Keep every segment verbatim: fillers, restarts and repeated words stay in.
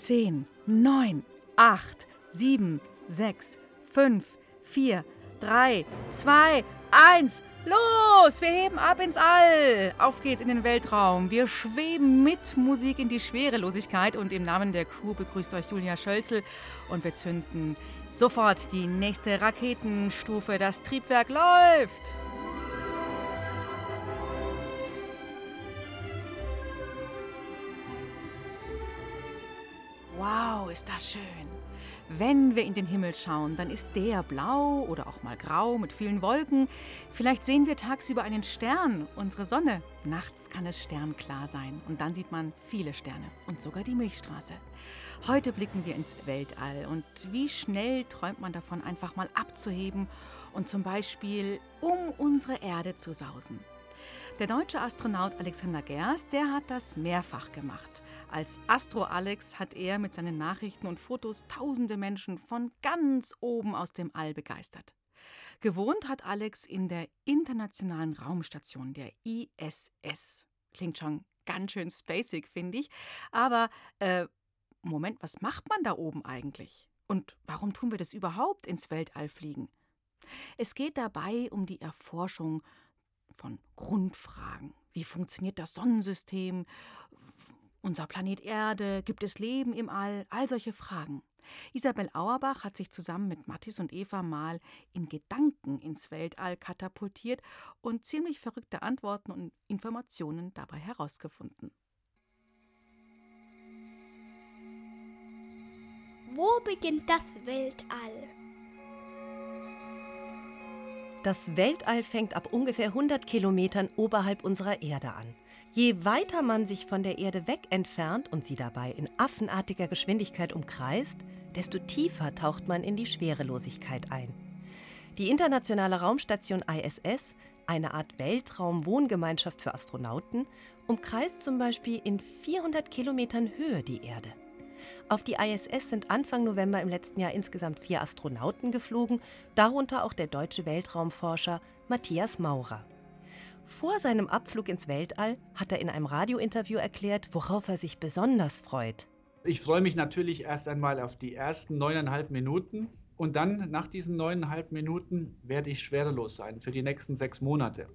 zehn, neun, acht, sieben, sechs, fünf, vier, drei, zwei, eins. Los, wir heben ab ins All. Auf geht's in den Weltraum. Wir schweben mit Musik in die Schwerelosigkeit und im Namen der Crew begrüßt euch Julia Schölzel und wir zünden sofort die nächste Raketenstufe. Das Triebwerk läuft. Wow, ist das schön. Wenn wir in den Himmel schauen, dann ist der blau oder auch mal grau mit vielen Wolken. Vielleicht sehen wir tagsüber einen Stern, unsere Sonne. Nachts kann es sternklar sein und dann sieht man viele Sterne und sogar die Milchstraße. Heute blicken wir ins Weltall und wie schnell träumt man davon, einfach mal abzuheben und zum Beispiel um unsere Erde zu sausen. Der deutsche Astronaut Alexander Gerst, der hat das mehrfach gemacht. Als Astro-Alex hat er mit seinen Nachrichten und Fotos tausende Menschen von ganz oben aus dem All begeistert. Gewohnt hat Alex in der Internationalen Raumstation, der I S S. Klingt schon ganz schön spacig, finde ich. Aber, äh, Moment, was macht man da oben eigentlich? Und warum tun wir das überhaupt, ins Weltall fliegen? Es geht dabei um die Erforschung von Grundfragen. Wie funktioniert das Sonnensystem? Unser Planet Erde, gibt es Leben im All? All solche Fragen. Isabel Auerbach hat sich zusammen mit Mathis und Eva mal in Gedanken ins Weltall katapultiert und ziemlich verrückte Antworten und Informationen dabei herausgefunden. Wo beginnt das Weltall? Das Weltall fängt ab ungefähr hundert Kilometern oberhalb unserer Erde an. Je weiter man sich von der Erde weg entfernt und sie dabei in affenartiger Geschwindigkeit umkreist, desto tiefer taucht man in die Schwerelosigkeit ein. Die Internationale Raumstation I S S, eine Art Weltraum-Wohngemeinschaft für Astronauten, umkreist zum Beispiel in vierhundert Kilometern Höhe die Erde. Auf die I S S sind Anfang November im letzten Jahr insgesamt vier Astronauten geflogen, darunter auch der deutsche Weltraumforscher Matthias Maurer. Vor seinem Abflug ins Weltall hat er in einem Radiointerview erklärt, worauf er sich besonders freut. Ich freue mich natürlich erst einmal auf die ersten neuneinhalb Minuten und dann nach diesen neuneinhalb Minuten werde ich schwerelos sein für die nächsten sechs Monate.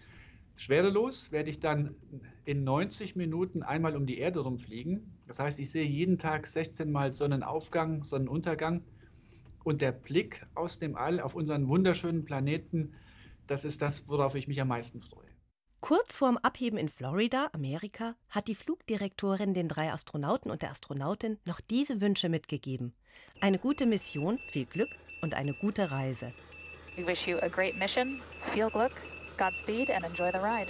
Schwerelos werde ich dann in neunzig Minuten einmal um die Erde rumfliegen. Das heißt, ich sehe jeden Tag sechzehn Mal Sonnenaufgang, Sonnenuntergang. Und der Blick aus dem All auf unseren wunderschönen Planeten, das ist das, worauf ich mich am meisten freue. Kurz vorm Abheben in Florida, Amerika, hat die Flugdirektorin den drei Astronauten und der Astronautin noch diese Wünsche mitgegeben. Eine gute Mission, viel Glück und eine gute Reise. We wish you a great mission, viel Glück, Godspeed and enjoy the ride.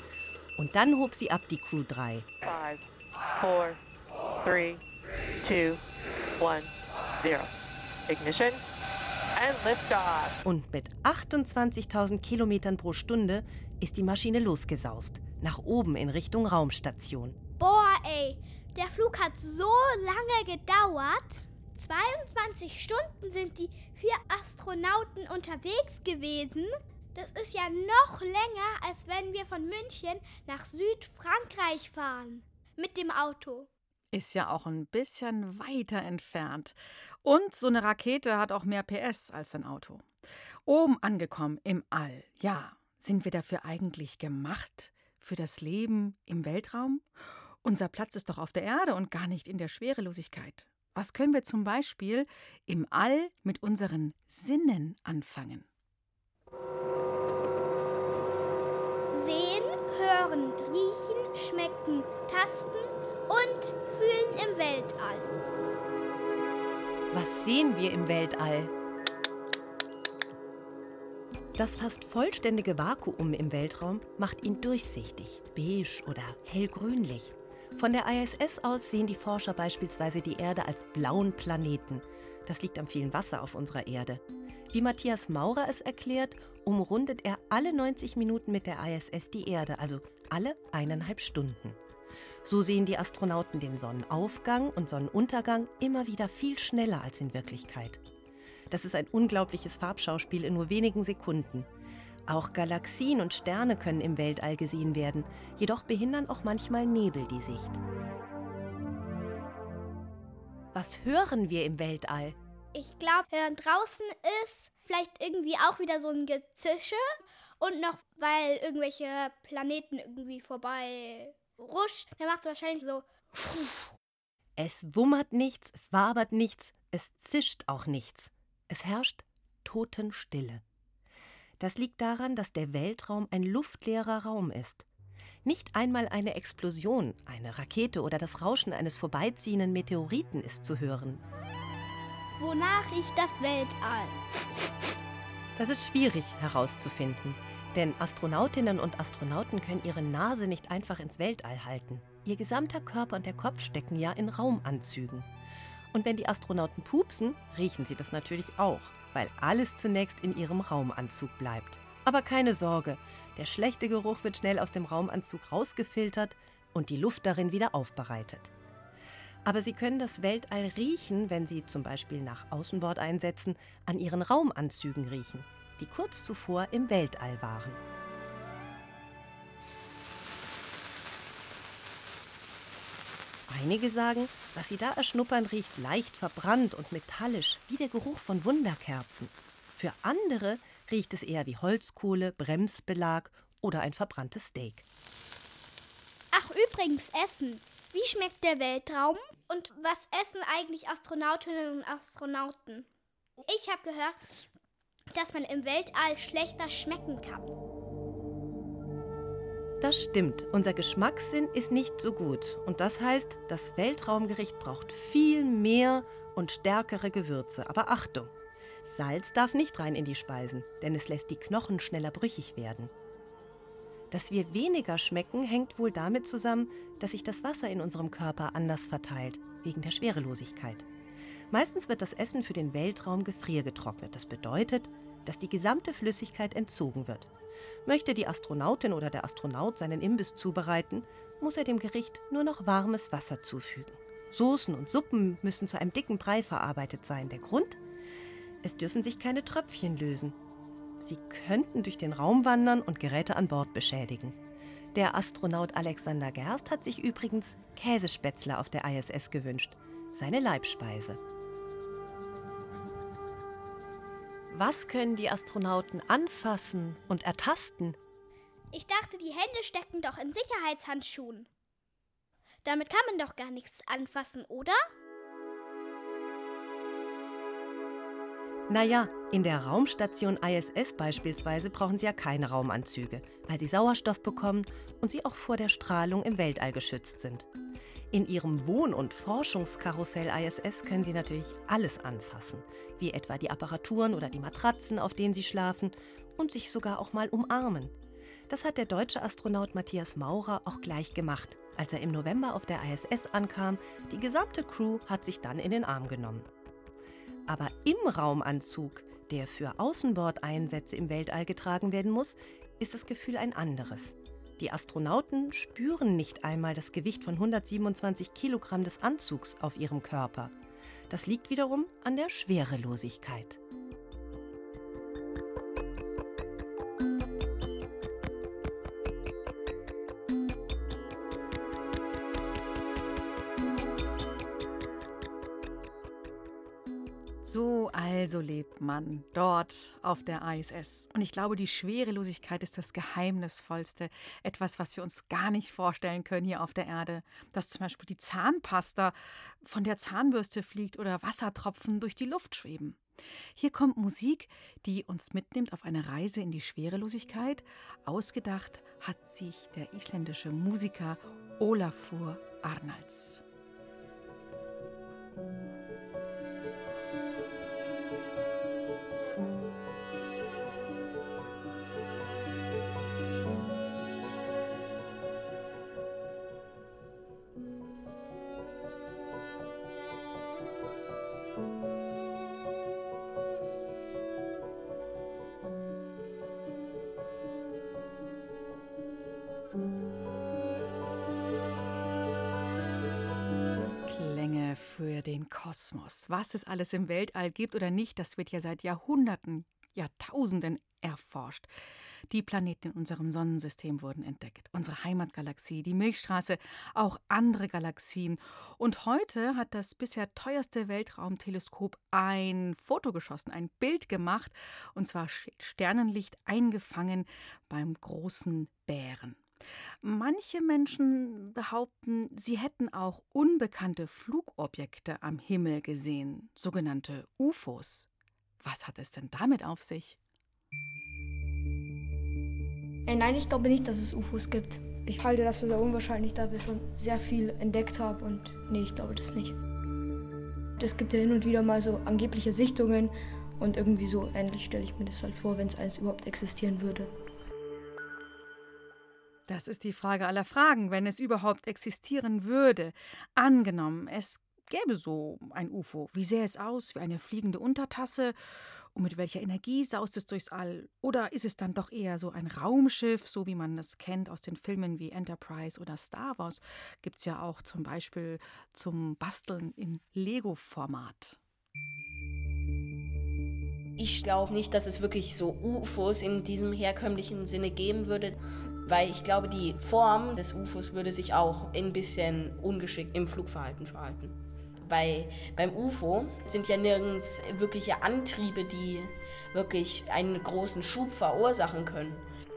Und dann hob sie ab, die Crew drei. Five, four, three, two, one, zero. Ignition and liftoff. Und mit achtundzwanzigtausend Kilometern pro Stunde ist die Maschine losgesaust. Nach oben in Richtung Raumstation. Boah, ey, der Flug hat so lange gedauert. zweiundzwanzig Stunden sind die vier Astronauten unterwegs gewesen. Das ist ja noch länger, als wenn wir von München nach Südfrankreich fahren. Mit dem Auto. Ist ja auch ein bisschen weiter entfernt. Und so eine Rakete hat auch mehr P S als ein Auto. Oben angekommen im All. Ja, sind wir dafür eigentlich gemacht? Für das Leben im Weltraum? Unser Platz ist doch auf der Erde und gar nicht in der Schwerelosigkeit. Was können wir zum Beispiel im All mit unseren Sinnen anfangen? Sehen, hören, riechen, schmecken, tasten und fühlen im Weltall. Was sehen wir im Weltall? Das fast vollständige Vakuum im Weltraum macht ihn durchsichtig, beige oder hellgrünlich. Von der I S S aus sehen die Forscher beispielsweise die Erde als blauen Planeten. Das liegt am vielen Wasser auf unserer Erde. Wie Matthias Maurer es erklärt, umrundet er alle neunzig Minuten mit der I S S die Erde, also alle eineinhalb Stunden. So sehen die Astronauten den Sonnenaufgang und Sonnenuntergang immer wieder viel schneller als in Wirklichkeit. Das ist ein unglaubliches Farbschauspiel in nur wenigen Sekunden. Auch Galaxien und Sterne können im Weltall gesehen werden, jedoch behindern auch manchmal Nebel die Sicht. Was hören wir im Weltall? Ich glaube, wenn draußen ist, vielleicht irgendwie auch wieder so ein Gezische. Und noch, weil irgendwelche Planeten irgendwie vorbei ruscht, dann macht es wahrscheinlich so. Es wummert nichts, es wabert nichts, es zischt auch nichts. Es herrscht Totenstille. Das liegt daran, dass der Weltraum ein luftleerer Raum ist. Nicht einmal eine Explosion, eine Rakete oder das Rauschen eines vorbeiziehenden Meteoriten ist zu hören. Wonach riecht das Weltall? Das ist schwierig herauszufinden, denn Astronautinnen und Astronauten können ihre Nase nicht einfach ins Weltall halten. Ihr gesamter Körper und der Kopf stecken ja in Raumanzügen. Und wenn die Astronauten pupsen, riechen sie das natürlich auch, weil alles zunächst in ihrem Raumanzug bleibt. Aber keine Sorge, der schlechte Geruch wird schnell aus dem Raumanzug rausgefiltert und die Luft darin wieder aufbereitet. Aber Sie können das Weltall riechen, wenn Sie zum Beispiel nach Außenbordeinsätzen an Ihren Raumanzügen riechen, die kurz zuvor im Weltall waren. Einige sagen, was Sie da erschnuppern, riecht leicht verbrannt und metallisch, wie der Geruch von Wunderkerzen. Für andere riecht es eher wie Holzkohle, Bremsbelag oder ein verbranntes Steak. Ach, übrigens, Essen. Wie schmeckt der Weltraum? Und was essen eigentlich Astronautinnen und Astronauten? Ich habe gehört, dass man im Weltall schlechter schmecken kann. Das stimmt, unser Geschmackssinn ist nicht so gut. Und das heißt, das Weltraumgericht braucht viel mehr und stärkere Gewürze. Aber Achtung, Salz darf nicht rein in die Speisen, denn es lässt die Knochen schneller brüchig werden. Dass wir weniger schmecken, hängt wohl damit zusammen, dass sich das Wasser in unserem Körper anders verteilt, wegen der Schwerelosigkeit. Meistens wird das Essen für den Weltraum gefriergetrocknet. Das bedeutet, dass die gesamte Flüssigkeit entzogen wird. Möchte die Astronautin oder der Astronaut seinen Imbiss zubereiten, muss er dem Gericht nur noch warmes Wasser zufügen. Soßen und Suppen müssen zu einem dicken Brei verarbeitet sein. Der Grund? Es dürfen sich keine Tröpfchen lösen. Sie könnten durch den Raum wandern und Geräte an Bord beschädigen. Der Astronaut Alexander Gerst hat sich übrigens Käsespätzle auf der I S S gewünscht, seine Leibspeise. Was können die Astronauten anfassen und ertasten? Ich dachte, die Hände stecken doch in Sicherheitshandschuhen. Damit kann man doch gar nichts anfassen, oder? Naja, in der Raumstation I S S beispielsweise brauchen sie ja keine Raumanzüge, weil sie Sauerstoff bekommen und sie auch vor der Strahlung im Weltall geschützt sind. In ihrem Wohn- und Forschungskarussell I S S können sie natürlich alles anfassen, wie etwa die Apparaturen oder die Matratzen, auf denen sie schlafen und sich sogar auch mal umarmen. Das hat der deutsche Astronaut Matthias Maurer auch gleich gemacht, als er im November auf der I S S ankam. Die gesamte Crew hat sich dann in den Arm genommen. Aber im Raumanzug, der für Außenbordeinsätze im Weltall getragen werden muss, ist das Gefühl ein anderes. Die Astronauten spüren nicht einmal das Gewicht von hundertsiebenundzwanzig Kilogramm des Anzugs auf ihrem Körper. Das liegt wiederum an der Schwerelosigkeit. So also lebt man dort auf der I S S. Und ich glaube, die Schwerelosigkeit ist das Geheimnisvollste. Etwas, was wir uns gar nicht vorstellen können hier auf der Erde. Dass zum Beispiel die Zahnpasta von der Zahnbürste fliegt oder Wassertropfen durch die Luft schweben. Hier kommt Musik, die uns mitnimmt auf eine Reise in die Schwerelosigkeit. Ausgedacht hat sich der isländische Musiker Olafur Arnalds. Klänge für den Kosmos. Was es alles im Weltall gibt oder nicht, das wird ja seit Jahrhunderten, Jahrtausenden erforscht. Die Planeten in unserem Sonnensystem wurden entdeckt. Unsere Heimatgalaxie, die Milchstraße, auch andere Galaxien. Und heute hat das bisher teuerste Weltraumteleskop ein Foto geschossen, ein Bild gemacht. Und zwar Sternenlicht eingefangen beim großen Bären. Manche Menschen behaupten, sie hätten auch unbekannte Flugobjekte am Himmel gesehen, sogenannte U F Os. Was hat es denn damit auf sich? Äh, nein, ich glaube nicht, dass es U F Os gibt. Ich halte das für sehr unwahrscheinlich, da wir schon sehr viel entdeckt haben und nee, ich glaube das nicht. Es gibt ja hin und wieder mal so angebliche Sichtungen und irgendwie so ähnlich stelle ich mir das halt vor, wenn es eins überhaupt existieren würde. Das ist die Frage aller Fragen, wenn es überhaupt existieren würde. Angenommen, es gäbe so ein U F O. Wie sähe es aus? Wie eine fliegende Untertasse? Und mit welcher Energie saust es durchs All? Oder ist es dann doch eher so ein Raumschiff, so wie man das kennt aus den Filmen wie Enterprise oder Star Wars? Gibt es ja auch zum Beispiel zum Basteln in Lego-Format. Ich glaube nicht, dass es wirklich so U F Os in diesem herkömmlichen Sinne geben würde, weil ich glaube, die Form des U F Os würde sich auch ein bisschen ungeschickt im Flugverhalten verhalten. Weil beim U F O sind ja nirgends wirkliche Antriebe, die wirklich einen großen Schub verursachen können.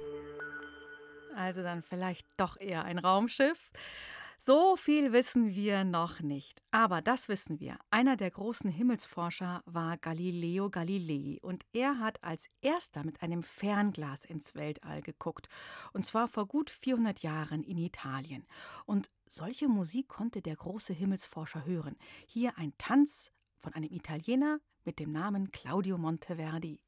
Also dann vielleicht doch eher ein Raumschiff. So viel wissen wir noch nicht. Aber das wissen wir. Einer der großen Himmelsforscher war Galileo Galilei. Und er hat als erster mit einem Fernglas ins Weltall geguckt. Und zwar vor gut vierhundert Jahren in Italien. Und solche Musik konnte der große Himmelsforscher hören. Hier ein Tanz von einem Italiener mit dem Namen Claudio Monteverdi.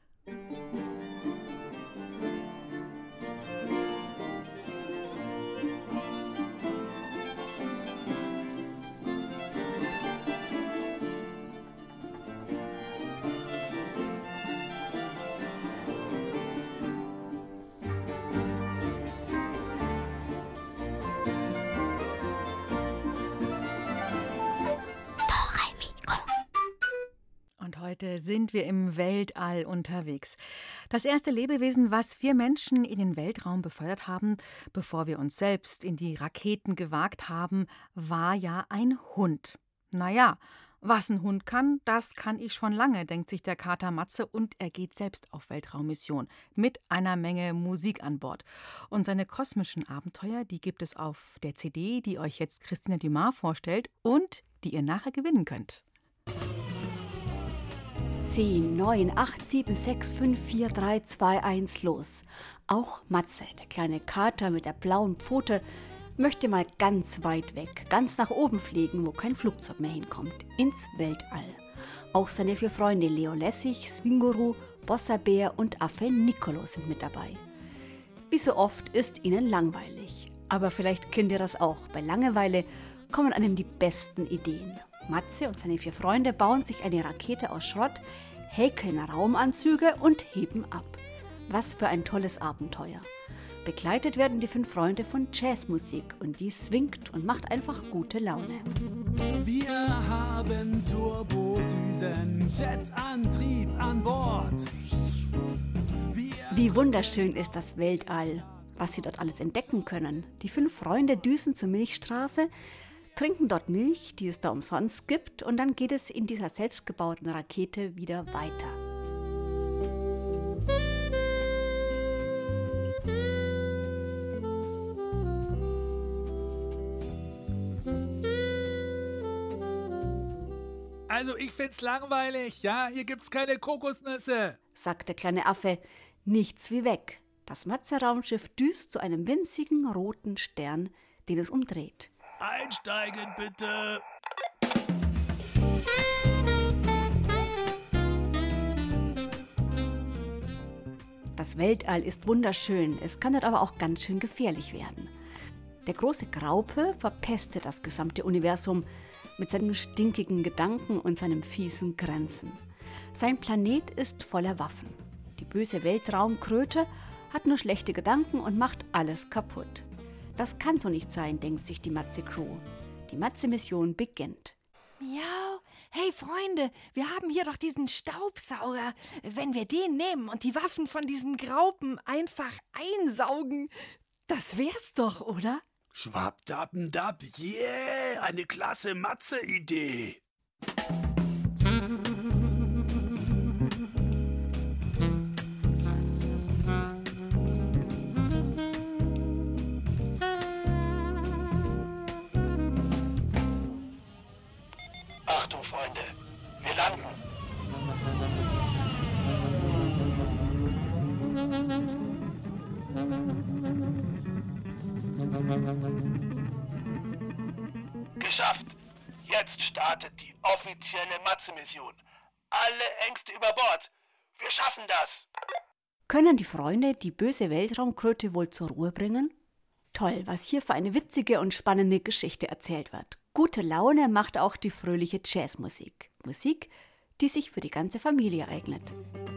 Heute sind wir im Weltall unterwegs. Das erste Lebewesen, was wir Menschen in den Weltraum befördert haben, bevor wir uns selbst in die Raketen gewagt haben, war ja ein Hund. Naja, was ein Hund kann, das kann ich schon lange, denkt sich der Kater Matze, und er geht selbst auf Weltraummission mit einer Menge Musik an Bord. Und seine kosmischen Abenteuer, die gibt es auf der C D, die euch jetzt Christina Dumas vorstellt und die ihr nachher gewinnen könnt. zehn, neun, acht, sieben, sechs, fünf, vier, drei, zwei, eins, los. Auch Matze, der kleine Kater mit der blauen Pfote, möchte mal ganz weit weg, ganz nach oben fliegen, wo kein Flugzeug mehr hinkommt, ins Weltall. Auch seine vier Freunde Leo Lessig, Swinguru, Bossabär und Affe Nicolo sind mit dabei. Wie so oft ist ihnen langweilig. Aber vielleicht kennt ihr das auch. Bei Langeweile kommen einem die besten Ideen. Matze und seine vier Freunde bauen sich eine Rakete aus Schrott, häkeln Raumanzüge und heben ab. Was für ein tolles Abenteuer. Begleitet werden die fünf Freunde von Jazzmusik und die swingt und macht einfach gute Laune. Wir haben Turbodüsen, Jetantrieb an Bord. Wir Wie wunderschön ist das Weltall, was sie dort alles entdecken können. Die fünf Freunde düsen zur Milchstraße, trinken dort Milch, die es da umsonst gibt, und dann geht es in dieser selbstgebauten Rakete wieder weiter. Also ich find's langweilig, ja? Hier gibt's keine Kokosnüsse, sagt der kleine Affe. Nichts wie weg. Das Matze-Raumschiff düst zu einem winzigen roten Stern, den es umdreht. Einsteigen bitte! Das Weltall ist wunderschön, es kann dort aber auch ganz schön gefährlich werden. Der große Graupe verpestet das gesamte Universum mit seinen stinkigen Gedanken und seinem fiesen Grenzen. Sein Planet ist voller Waffen. Die böse Weltraumkröte hat nur schlechte Gedanken und macht alles kaputt. Das kann so nicht sein, denkt sich die Matze-Crew. Die Matze-Mission beginnt. Miau, Hey Freunde, wir haben hier doch diesen Staubsauger. Wenn wir den nehmen und die Waffen von diesem Graupen einfach einsaugen, das wär's doch, oder? Schwappdappendab, yeah, eine klasse Matze-Idee. Achtung, Freunde, wir landen. Geschafft! Jetzt startet die offizielle Matze-Mission. Alle Ängste über Bord. Wir schaffen das! Können die Freunde die böse Weltraumkröte wohl zur Ruhe bringen? Toll, was hier für eine witzige und spannende Geschichte erzählt wird. Gute Laune macht auch die fröhliche Jazzmusik. Musik, die sich für die ganze Familie eignet.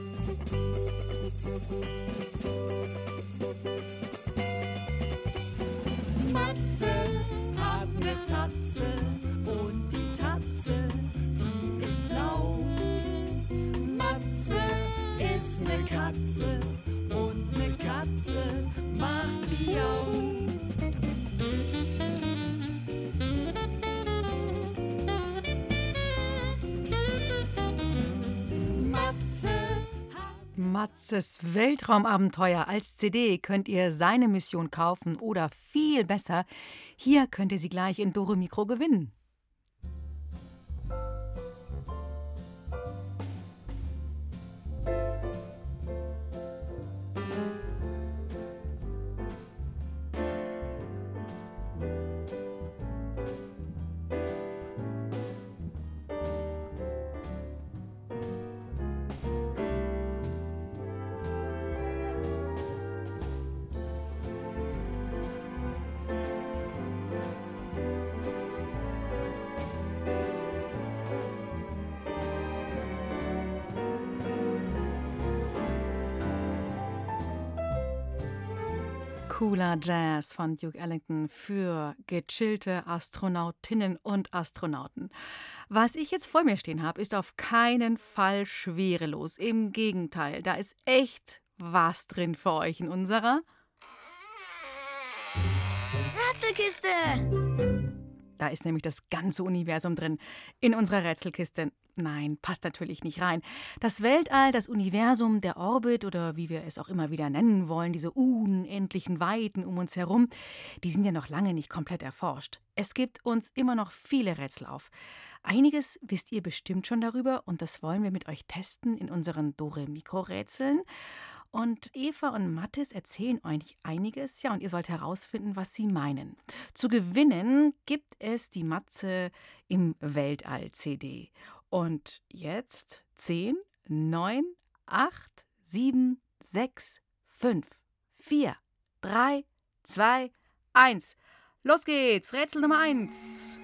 Matze hat eine Tatze und die Tatze, die ist blau. Matze ist eine Katze und eine Katze macht Miau. Matzes Weltraumabenteuer als C D könnt ihr seine Mission kaufen oder viel besser, hier könnt ihr sie gleich in Dore Mikro gewinnen. Cooler Jazz von Duke Ellington für gechillte Astronautinnen und Astronauten. Was ich jetzt vor mir stehen habe, ist auf keinen Fall schwerelos. Im Gegenteil, da ist echt was drin für euch in unserer Rätselkiste. Da ist nämlich das ganze Universum drin. In unserer Rätselkiste. Nein, passt natürlich nicht rein. Das Weltall, das Universum, der Orbit oder wie wir es auch immer wieder nennen wollen, diese unendlichen Weiten um uns herum, die sind ja noch lange nicht komplett erforscht. Es gibt uns immer noch viele Rätsel auf. Einiges wisst ihr bestimmt schon darüber und das wollen wir mit euch testen in unseren Dore-Mikro-Rätseln. Und Eva und Mathis erzählen euch einiges, ja, und ihr sollt herausfinden, was sie meinen. Zu gewinnen gibt es die Matze im Weltall-C D. Und jetzt zehn, neun, acht, sieben, sechs, fünf, vier, drei, zwei, eins. Los geht's, Rätsel Nummer eins.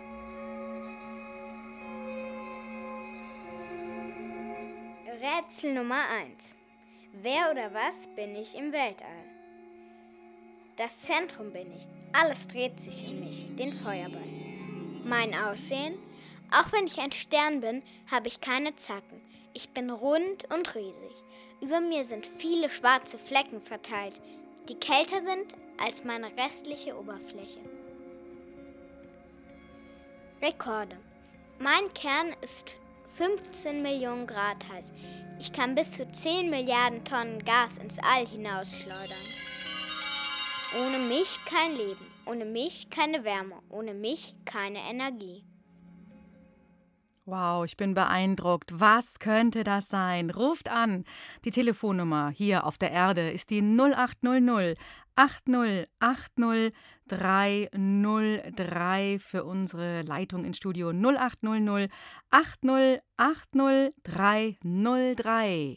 Rätsel Nummer eins. Wer oder was bin ich im Weltall? Das Zentrum bin ich. Alles dreht sich um mich, den Feuerball. Mein Aussehen? Auch wenn ich ein Stern bin, habe ich keine Zacken. Ich bin rund und riesig. Über mir sind viele schwarze Flecken verteilt, die kälter sind als meine restliche Oberfläche. Rekorde. Mein Kern ist fünfzehn Millionen Grad heiß. Ich kann bis zu zehn Milliarden Tonnen Gas ins All hinausschleudern. Ohne mich kein Leben, ohne mich keine Wärme, ohne mich keine Energie. Wow, ich bin beeindruckt. Was könnte das sein? Ruft an. Die Telefonnummer hier auf der Erde ist die null acht null null acht null acht null drei null drei für unsere Leitung ins Studio null acht null null acht null acht null drei null drei.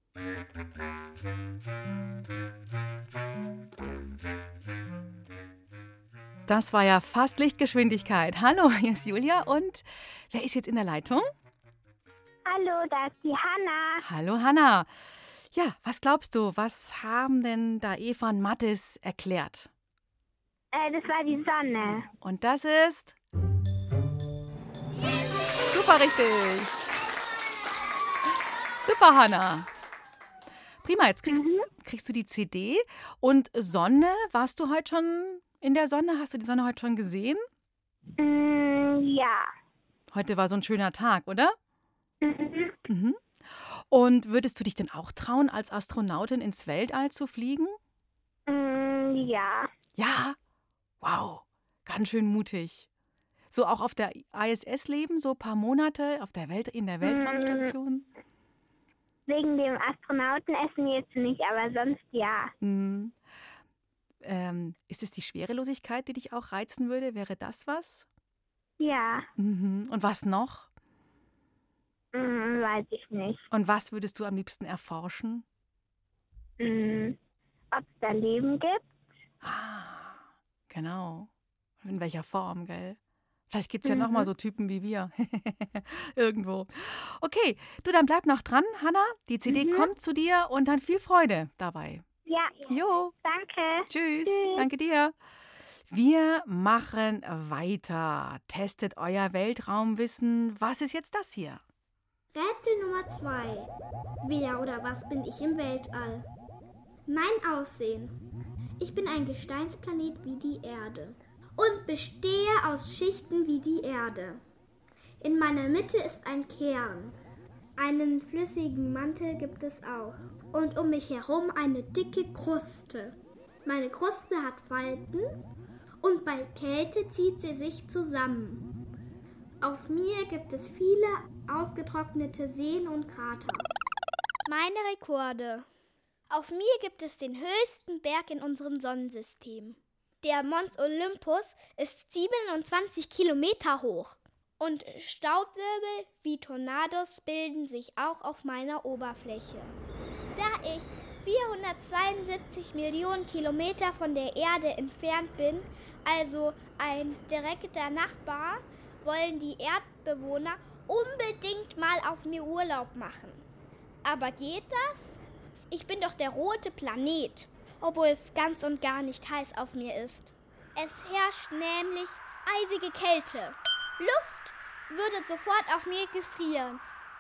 Das war ja fast Lichtgeschwindigkeit. Hallo, hier ist Julia und wer ist jetzt in der Leitung? Hallo, da ist die Hanna. Hallo Hanna. Ja, was glaubst du, was haben denn da Eva und Mathis erklärt? Äh, das war die Sonne. Und das ist? Super richtig. Super, Hanna. Prima, jetzt kriegst, mhm. kriegst du die C D. Und Sonne, warst du heute schon in der Sonne? Hast du die Sonne heute schon gesehen? Mm, ja. Heute war so ein schöner Tag, oder? Mhm. Mhm. Und würdest du dich denn auch trauen, als Astronautin ins Weltall zu fliegen? Mm, ja. Ja? Wow, ganz schön mutig. So auch auf der I S S leben, so ein paar Monate auf der Welt, in der Weltraumstation? Wegen dem Astronautenessen jetzt nicht, aber sonst ja. Mhm. Ähm, ist es die Schwerelosigkeit, die dich auch reizen würde? Wäre das was? Ja. Mhm. Und was noch? Mm, weiß ich nicht. Und was würdest du am liebsten erforschen? Mm, ob es da Leben gibt? Ah, genau. In welcher Form, gell? Vielleicht gibt es ja Mhm. noch mal so Typen wie wir. Irgendwo. Okay, du, dann bleib noch dran, Hanna. Die C D Mhm. kommt zu dir und dann viel Freude dabei. Ja. Jo. Danke. Tschüss. Tschüss. Danke dir. Wir machen weiter. Testet euer Weltraumwissen. Was ist jetzt das hier? Rätsel Nummer zwei. Wer oder was bin ich im Weltall? Mein Aussehen. Ich bin ein Gesteinsplanet wie die Erde und bestehe aus Schichten wie die Erde. In meiner Mitte ist ein Kern. Einen flüssigen Mantel gibt es auch. Und um mich herum eine dicke Kruste. Meine Kruste hat Falten und bei Kälte zieht sie sich zusammen. Auf mir gibt es viele ausgetrocknete Seen und Krater. Meine Rekorde. Auf mir gibt es den höchsten Berg in unserem Sonnensystem. Der Mons Olympus ist siebenundzwanzig Kilometer hoch. Und Staubwirbel wie Tornados bilden sich auch auf meiner Oberfläche. Da ich vierhundertzweiundsiebzig Millionen Kilometer von der Erde entfernt bin, also ein direkter Nachbar, wollen die Erdbewohner unbedingt mal auf mir Urlaub machen. Aber geht das? Ich bin doch der rote Planet, obwohl es ganz und gar nicht heiß auf mir ist. Es herrscht nämlich eisige Kälte. Luft würde sofort auf mir gefrieren.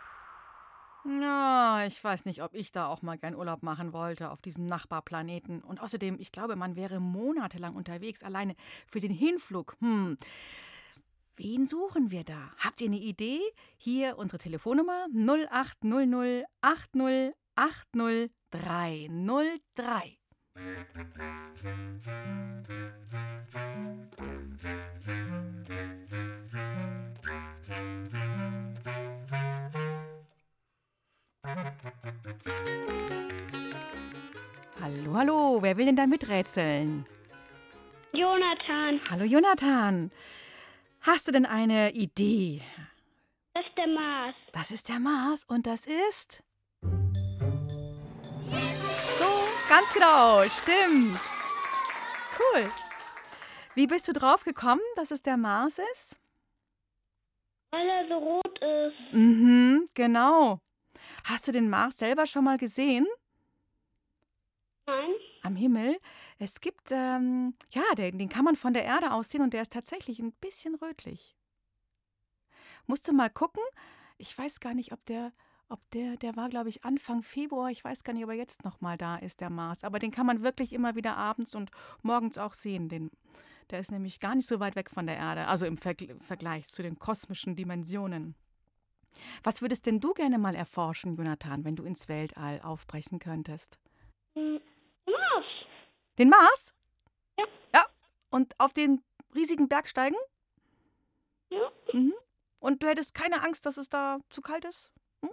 Ja, ich weiß nicht, ob ich da auch mal gern Urlaub machen wollte auf diesem Nachbarplaneten. Und außerdem, ich glaube, man wäre monatelang unterwegs, alleine für den Hinflug. Hm. Wen suchen wir da? Habt ihr eine Idee? Hier unsere Telefonnummer null acht null null acht null acht null drei null drei. Hallo, hallo, wer will denn da miträtseln? Jonathan. Hallo Jonathan. Hast du denn eine Idee? Das ist der Mars. Das ist der Mars und das ist... So, ganz genau, stimmt. Cool. Wie bist du drauf gekommen, dass es der Mars ist? Weil er so rot ist. Mhm, genau. Hast du den Mars selber schon mal gesehen? Nein. Am Himmel? Es gibt, ähm, ja, den, den kann man von der Erde aus sehen und der ist tatsächlich ein bisschen rötlich. Musst du mal gucken. Ich weiß gar nicht, ob der, ob der, der war, glaube ich, Anfang Februar. Ich weiß gar nicht, ob er jetzt noch mal da ist, der Mars. Aber den kann man wirklich immer wieder abends und morgens auch sehen. Den, der ist nämlich gar nicht so weit weg von der Erde, also im Vergl- Vergleich zu den kosmischen Dimensionen. Was würdest denn du gerne mal erforschen, Jonathan, wenn du ins Weltall aufbrechen könntest? Mars. Den Mars? Ja. Ja. Und auf den riesigen Berg steigen? Ja. Mhm. Und du hättest keine Angst, dass es da zu kalt ist? Hm?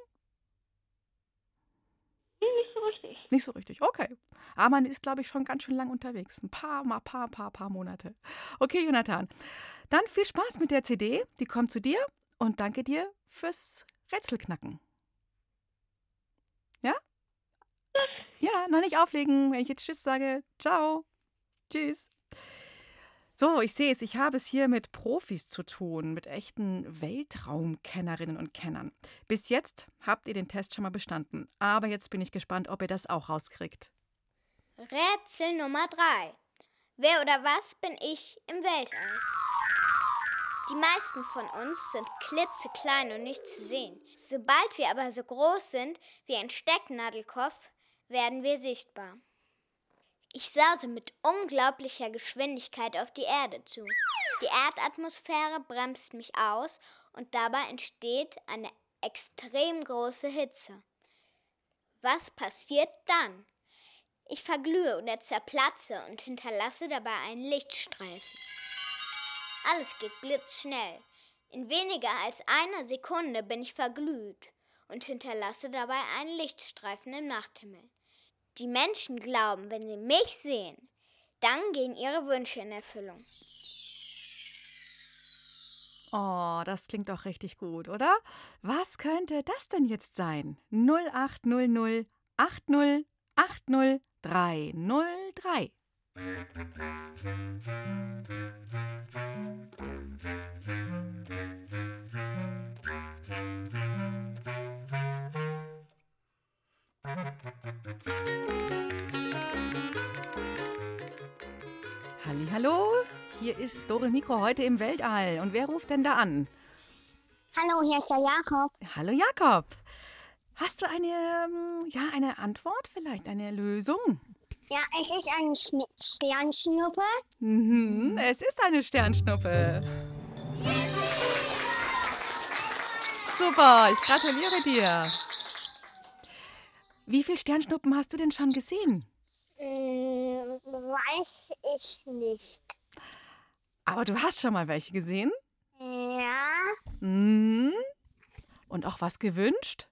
Nee, nicht so richtig. Nicht so richtig, okay. Aber man ist, glaube ich, schon ganz schön lang unterwegs. Ein paar, mal paar, paar, paar Monate. Okay, Jonathan. Dann viel Spaß mit der C D. Die kommt zu dir. Und danke dir fürs Rätselknacken. Ja? Ja, noch nicht auflegen, wenn ich jetzt Tschüss sage. Ciao. Tschüss. So, ich sehe es, ich habe es hier mit Profis zu tun, mit echten Weltraumkennerinnen und Kennern. Bis jetzt habt ihr den Test schon mal bestanden, aber jetzt bin ich gespannt, ob ihr das auch rauskriegt. Rätsel Nummer drei. Wer oder was bin ich im Weltall? Die meisten von uns sind klitzeklein und nicht zu sehen. Sobald wir aber so groß sind wie ein Stecknadelkopf, werden wir sichtbar. Ich saute mit unglaublicher Geschwindigkeit auf die Erde zu. Die Erdatmosphäre bremst mich aus und dabei entsteht eine extrem große Hitze. Was passiert dann? Ich verglühe oder zerplatze und hinterlasse dabei einen Lichtstreifen. Alles geht blitzschnell. In weniger als einer Sekunde bin ich verglüht und hinterlasse dabei einen Lichtstreifen im Nachthimmel. Die Menschen glauben, wenn sie mich sehen, dann gehen ihre Wünsche in Erfüllung. Oh, das klingt doch richtig gut, oder? Was könnte das denn jetzt sein? null acht null null acht null acht null drei null drei. Hallihallo, hier ist Dore Mikro heute im Weltall. Und wer ruft denn da an? Hallo, hier ist der Jakob. Hallo Jakob. Hast du eine, ähm, ja, eine Antwort vielleicht, eine Lösung? Ja, es ist eine Schn Sternschnuppe. Mhm, es ist eine Sternschnuppe. Super, ich gratuliere dir. Wie viele Sternschnuppen hast du denn schon gesehen? Hm, weiß ich nicht. Aber du hast schon mal welche gesehen? Ja. Mhm. Und auch was gewünscht?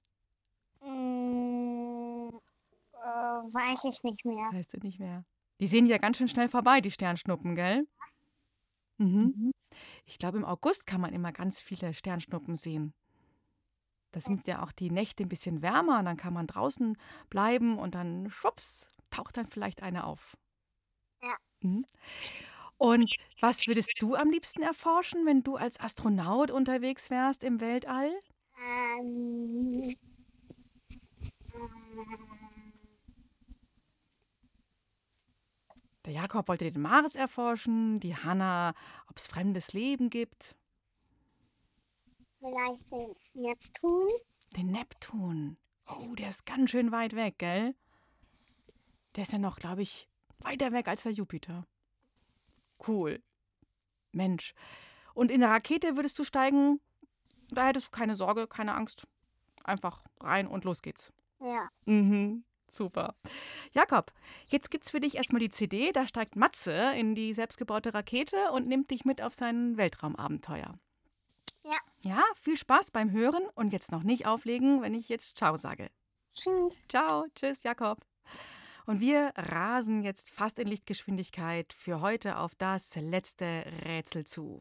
Hm, äh, weiß ich nicht mehr. Weißt du nicht mehr. Die sehen ja ganz schön schnell vorbei, die Sternschnuppen, gell? Mhm. Ich glaube, im August kann man immer ganz viele Sternschnuppen sehen. Da sind ja auch die Nächte ein bisschen wärmer und dann kann man draußen bleiben und dann, schwupps, taucht dann vielleicht eine auf. Ja. Mhm. Und was würdest du am liebsten erforschen, wenn du als Astronaut unterwegs wärst im Weltall? Ähm, Der Jakob wollte den Mars erforschen, die Hanna, ob es fremdes Leben gibt. vielleicht den Neptun. Den Neptun. Oh, der ist ganz schön weit weg, gell? Der ist ja noch, glaube ich, weiter weg als der Jupiter. Cool. Mensch. Und in der Rakete würdest du steigen, da hättest du keine Sorge, keine Angst. Einfach rein und los geht's. Ja. Mhm, super. Jakob, jetzt gibt's für dich erstmal die C D, da steigt Matze in die selbstgebaute Rakete und nimmt dich mit auf sein Weltraumabenteuer. Ja. Ja, viel Spaß beim Hören und jetzt noch nicht auflegen, wenn ich jetzt Ciao sage. Tschüss. Ciao, tschüss, Jakob. Und wir rasen jetzt fast in Lichtgeschwindigkeit für heute auf das letzte Rätsel zu.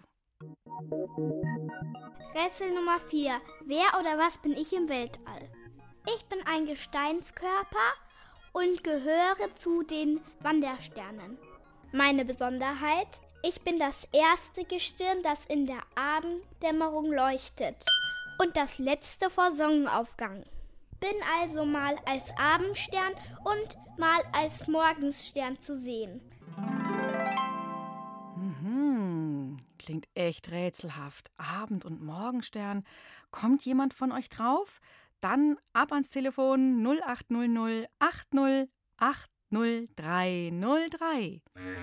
Rätsel Nummer vier. Wer oder was bin ich im Weltall? Ich bin ein Gesteinskörper und gehöre zu den Wandersternen. Meine Besonderheit: Ich bin das erste Gestirn, das in der Abenddämmerung leuchtet und das letzte vor Sonnenaufgang. Bin also mal als Abendstern und mal als Morgenstern zu sehen. Mhm, klingt echt rätselhaft. Abend- und Morgenstern. Kommt jemand von euch drauf? Dann ab ans Telefon null acht null null acht null acht null drei null drei.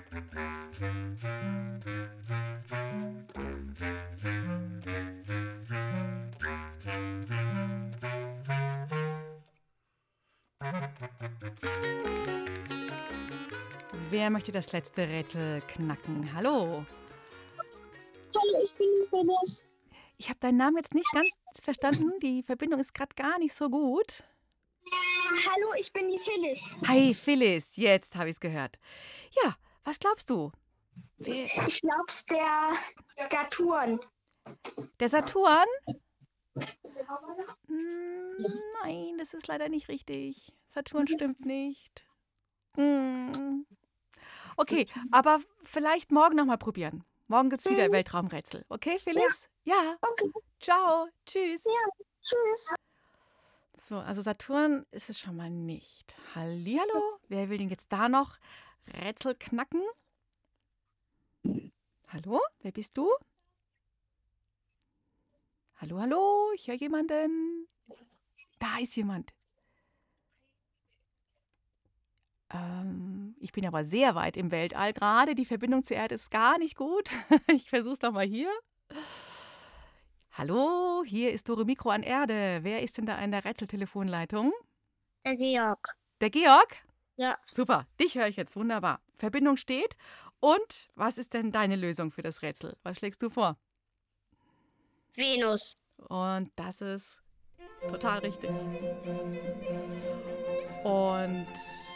Wer möchte das letzte Rätsel knacken? Hallo. Hallo, ich bin die Phyllis. Ich habe deinen Namen jetzt nicht ganz verstanden. Die Verbindung ist gerade gar nicht so gut. Hallo, ich bin die Phyllis. Hi Phyllis, jetzt habe ich es gehört. Ja, was glaubst du? Wer? Ich glaub's der Saturn. Der Saturn? Hm, nein, das ist leider nicht richtig. Saturn stimmt nicht. Hm. Okay, aber vielleicht morgen nochmal probieren. Morgen gibt es wieder Weltraumrätsel. Okay, Phyllis? Ja. ja. Okay. Ciao. Tschüss. Ja, tschüss. So, also Saturn ist es schon mal nicht. Hallihallo, wer will denn jetzt da noch Rätsel knacken? Hallo, wer bist du? Hallo, hallo, ich höre jemanden. Da ist jemand. Ähm, ich bin aber sehr weit im Weltall gerade. Die Verbindung zur Erde ist gar nicht gut. Ich versuche es nochmal hier. Hallo, hier ist Dore Mikro an Erde. Wer ist denn da in der Rätseltelefonleitung? Der Georg. Der Georg? Ja. Super, dich höre ich jetzt. Wunderbar. Verbindung steht. Und was ist denn deine Lösung für das Rätsel? Was schlägst du vor? Venus. Und das ist total richtig. Und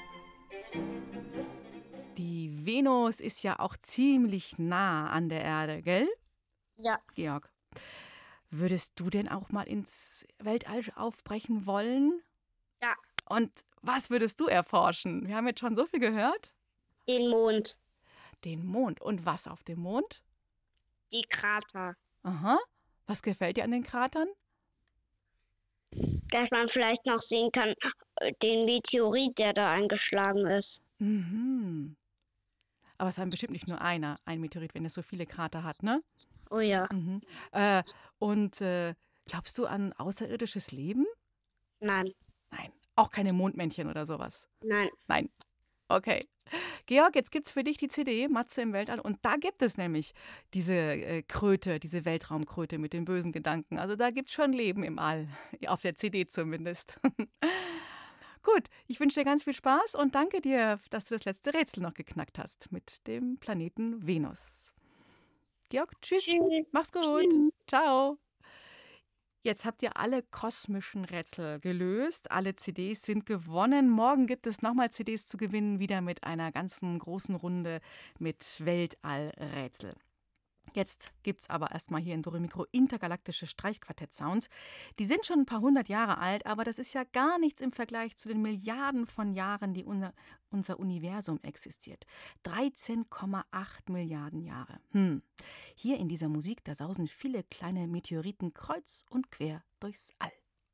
die Venus ist ja auch ziemlich nah an der Erde, gell? Ja. Georg, würdest du denn auch mal ins Weltall aufbrechen wollen? Ja. Und was würdest du erforschen? Wir haben jetzt schon so viel gehört. Den Mond. Den Mond. Und was auf dem Mond? Die Krater. Aha. Was gefällt dir an den Kratern? Dass man vielleicht noch sehen kann, den Meteorit, der da eingeschlagen ist. Mhm. Aber es ist bestimmt nicht nur einer, ein Meteorit, wenn es so viele Krater hat, ne? Oh ja. Mhm. Äh, und äh, glaubst du an außerirdisches Leben? Nein. Nein. Auch keine Mondmännchen oder sowas? Nein. Nein. Okay. Georg, jetzt gibt es für dich die C D, Matze im Weltall. Und da gibt es nämlich diese äh, Kröte, diese Weltraumkröte mit den bösen Gedanken. Also da gibt es schon Leben im All. Auf der C D zumindest. Gut, ich wünsche dir ganz viel Spaß und danke dir, dass du das letzte Rätsel noch geknackt hast mit dem Planeten Venus. Georg, tschüss. Tschüss. Mach's gut. Tschüss. Ciao. Jetzt habt ihr alle kosmischen Rätsel gelöst. Alle C Ds sind gewonnen. Morgen gibt es nochmal C Ds zu gewinnen, wieder mit einer ganzen großen Runde mit Weltallrätsel. Jetzt gibt es aber erstmal hier in Dore Mikro intergalaktische Streichquartett-Sounds. Die sind schon ein paar hundert Jahre alt, aber das ist ja gar nichts im Vergleich zu den Milliarden von Jahren, die unser, unser Universum existiert. dreizehn Komma acht Milliarden Jahre. Hm. Hier in dieser Musik, da sausen viele kleine Meteoriten kreuz und quer durchs All.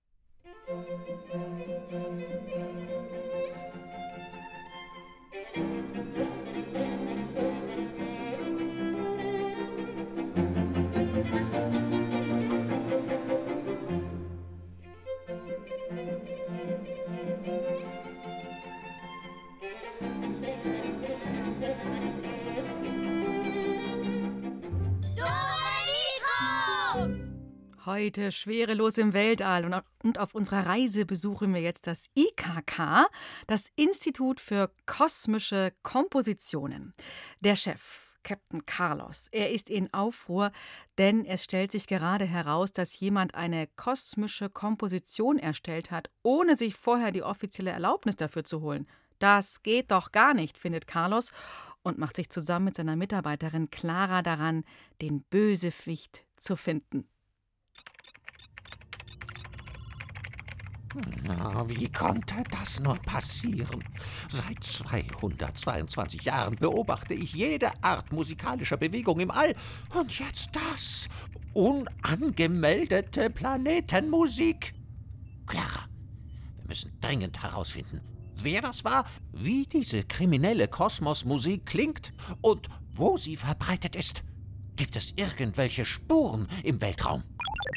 Heute schwerelos im Weltall und auf unserer Reise besuchen wir jetzt das I K K, das Institut für kosmische Kompositionen. Der Chef, Captain Carlos, er ist in Aufruhr, denn es stellt sich gerade heraus, dass jemand eine kosmische Komposition erstellt hat, ohne sich vorher die offizielle Erlaubnis dafür zu holen. Das geht doch gar nicht, findet Carlos und macht sich zusammen mit seiner Mitarbeiterin Clara daran, den Bösewicht zu finden. Na, wie konnte das nur passieren? Seit zweihundertzweiundzwanzig Jahren beobachte ich jede Art musikalischer Bewegung im All. Und jetzt das. Unangemeldete Planetenmusik. Clara, wir müssen dringend herausfinden, wer das war, wie diese kriminelle Kosmosmusik klingt und wo sie verbreitet ist. Gibt es irgendwelche Spuren im Weltraum?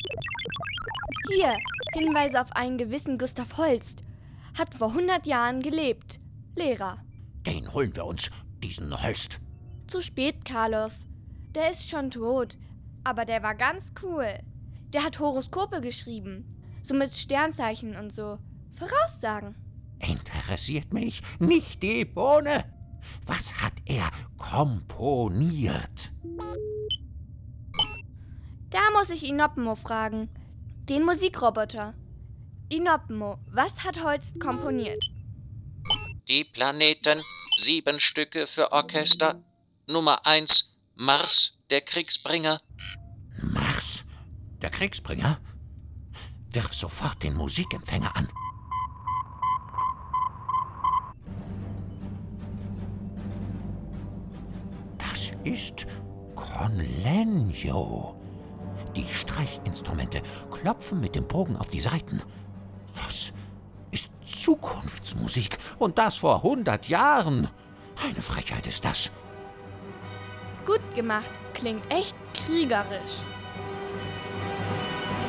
Hier, Hinweise auf einen gewissen Gustav Holst. Hat vor hundert Jahren gelebt. Lehrer. Den holen wir uns, diesen Holst. Zu spät, Carlos. Der ist schon tot. Aber der war ganz cool. Der hat Horoskope geschrieben. So mit Sternzeichen und so. Voraussagen. Interessiert mich nicht die Bohne. Was hat er komponiert? Da muss ich Inopmo fragen. Den Musikroboter. Inopmo, was hat Holst komponiert? Die Planeten, sieben Stücke für Orchester. Nummer eins, Mars, der Kriegsbringer. Mars, der Kriegsbringer? Wirf sofort den Musikempfänger an. Das ist Conlenio. Die Streichinstrumente klopfen mit dem Bogen auf die Saiten. Das ist Zukunftsmusik. Und das vor hundert Jahren. Eine Frechheit ist das. Gut gemacht. Klingt echt kriegerisch.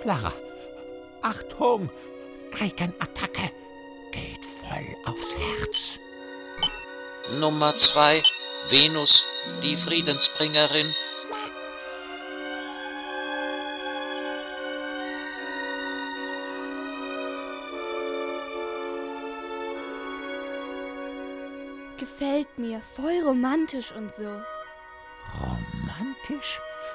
Clara, Achtung! Geigenattacke! Geht voll aufs Herz. Nummer zwei, Venus, die Friedensbringerin. Gefällt mir, voll romantisch und so. Romantisch?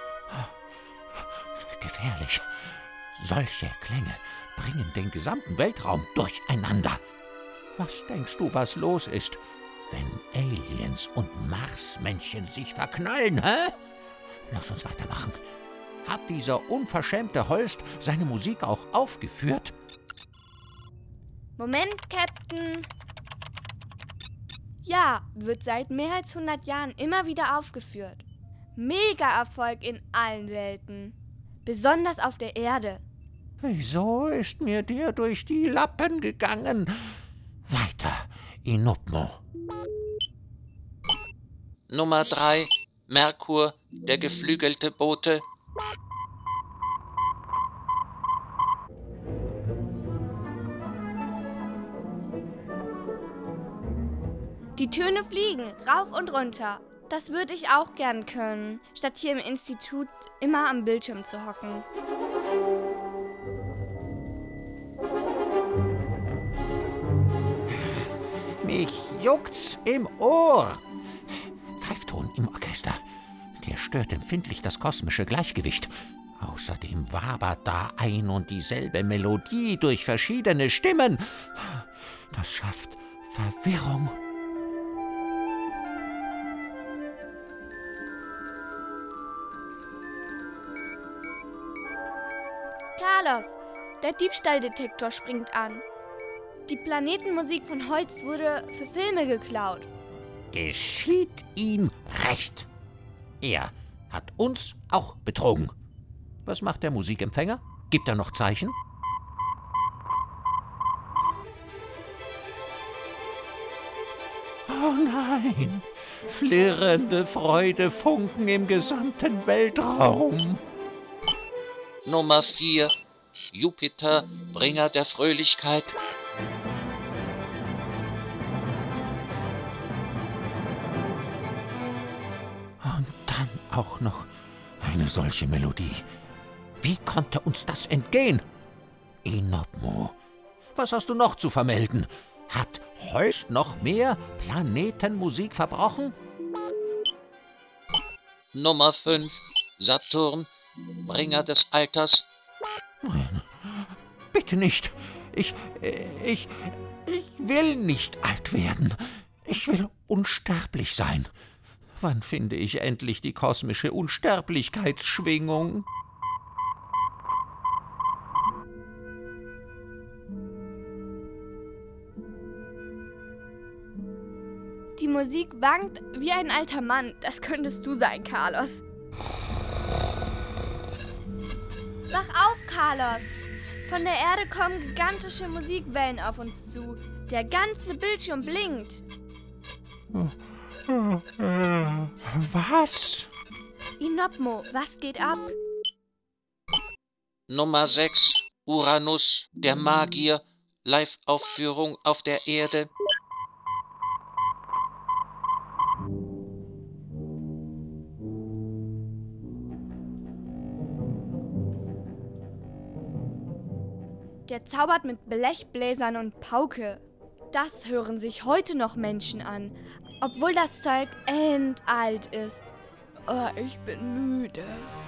Gefährlich. Solche Klänge bringen den gesamten Weltraum durcheinander. Was denkst du, was los ist, wenn Aliens und Marsmännchen sich verknallen, hä? Lass uns weitermachen. Hat dieser unverschämte Holst seine Musik auch aufgeführt? Moment, Captain. Ja, wird seit mehr als hundert Jahren immer wieder aufgeführt. Mega-Erfolg in allen Welten. Besonders auf der Erde. Wieso ist mir der durch die Lappen gegangen? Weiter, Inupmo. Nummer drei, Merkur, der geflügelte Bote. Die Töne fliegen, rauf und runter. Das würde ich auch gern können, statt hier im Institut immer am Bildschirm zu hocken. Mich juckt's im Ohr. Pfeifton im Orchester. Der stört empfindlich das kosmische Gleichgewicht. Außerdem wabert da ein und dieselbe Melodie durch verschiedene Stimmen. Das schafft Verwirrung. Carlos, der Diebstahldetektor springt an. Die Planetenmusik von Holst wurde für Filme geklaut. Geschieht ihm recht. Er hat uns auch betrogen. Was macht der Musikempfänger? Gibt er noch Zeichen? Oh nein! Flirrende Freudefunken im gesamten Weltraum. Nummer vier, Jupiter, Bringer der Fröhlichkeit. Und dann auch noch eine solche Melodie. Wie konnte uns das entgehen? Inopmo, was hast du noch zu vermelden? Hat Holst noch mehr Planetenmusik verbrochen? Nummer fünf, Saturn, Bringer des Alters. Bitte nicht. Ich, ich, ich will nicht alt werden. Ich will unsterblich sein. Wann finde ich endlich die kosmische Unsterblichkeitsschwingung? Die Musik wankt wie ein alter Mann. Das könntest du sein, Carlos. Wach auf, Carlos! Von der Erde kommen gigantische Musikwellen auf uns zu. Der ganze Bildschirm blinkt. Was? Inopmo, was geht ab? Nummer sechs, Uranus, der Magier, Live-Aufführung auf der Erde. Der zaubert mit Blechbläsern und Pauke. Das hören sich heute noch Menschen an, obwohl das Zeug endalt ist. Oh, ich bin müde.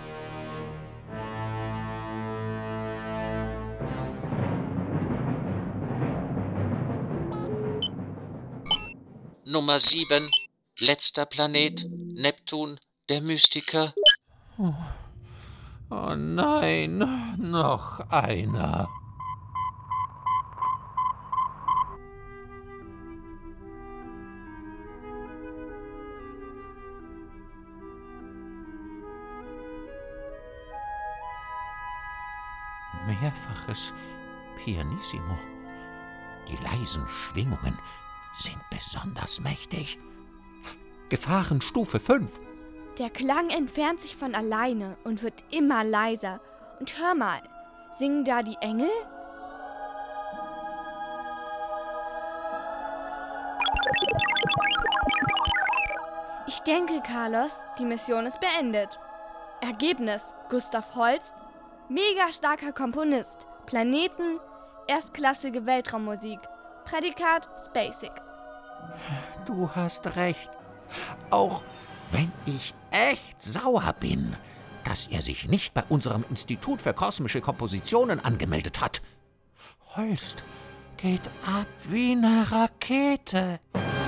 Nummer sieben, letzter Planet, Neptun, der Mystiker. Oh, oh nein, noch einer. Mehrfaches Pianissimo. Die leisen Schwingungen sind besonders mächtig. Gefahrenstufe fünf. Der Klang entfernt sich von alleine und wird immer leiser. Und hör mal, Singen da die Engel? Ich denke, Carlos, die Mission ist beendet. Ergebnis: Gustav Holst, mega starker Komponist. Planeten, erstklassige Weltraummusik. Prädikat: Spacig. Du hast recht. Auch wenn ich echt sauer bin, dass er sich nicht bei unserem Institut für kosmische Kompositionen angemeldet hat. Holst geht ab wie eine Rakete.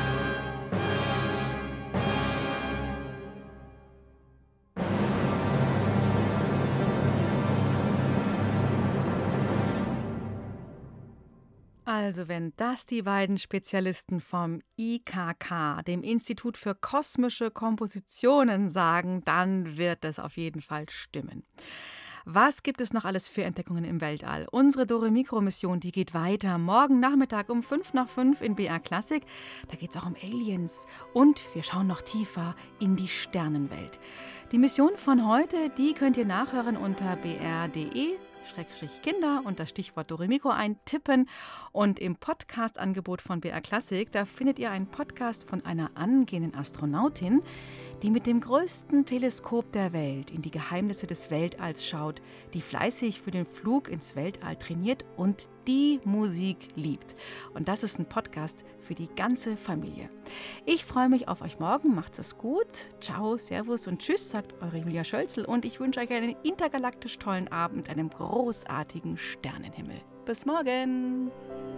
Also wenn das die beiden Spezialisten vom I K K, dem Institut für kosmische Kompositionen, sagen, dann wird es auf jeden Fall stimmen. Was gibt es noch alles für Entdeckungen im Weltall? Unsere Dore-Mikro-Mission, die geht weiter. Morgen Nachmittag um fünf nach fünf in B R Klassik. Da geht es auch um Aliens. Und wir schauen noch tiefer in die Sternenwelt. Die Mission von heute, die könnt ihr nachhören unter b r punkt d e Schrägstrich Kinder und das Stichwort Doremiko eintippen. Und im Podcast-Angebot von B R Klassik, da findet ihr einen Podcast von einer angehenden Astronautin, die mit dem größten Teleskop der Welt in die Geheimnisse des Weltalls schaut, die fleißig für den Flug ins Weltall trainiert und die Musik liebt. Und das ist ein Podcast für die ganze Familie. Ich freue mich auf euch morgen. Macht's es gut. Ciao, Servus und Tschüss, sagt eure Julia Schölzel. Und ich wünsche euch einen intergalaktisch tollen Abend mit einem großartigen Sternenhimmel. Bis morgen.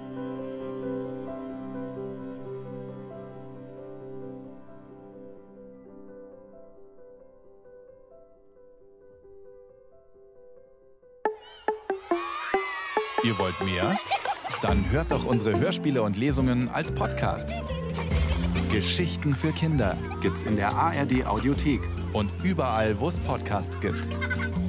Ihr wollt mehr? Dann hört doch unsere Hörspiele und Lesungen als Podcast. Geschichten für Kinder gibt's in der A R D Audiothek und überall, wo es Podcasts gibt.